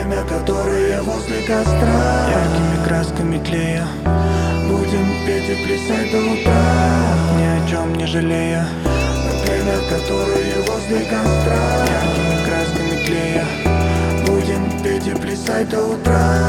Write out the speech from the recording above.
время, которое возле костра. Яркими красками клея будем петь и плясать до утра, ни о чем не жалея. Время, которое возле костра. Яркими красками клея будем петь и плясать до утра.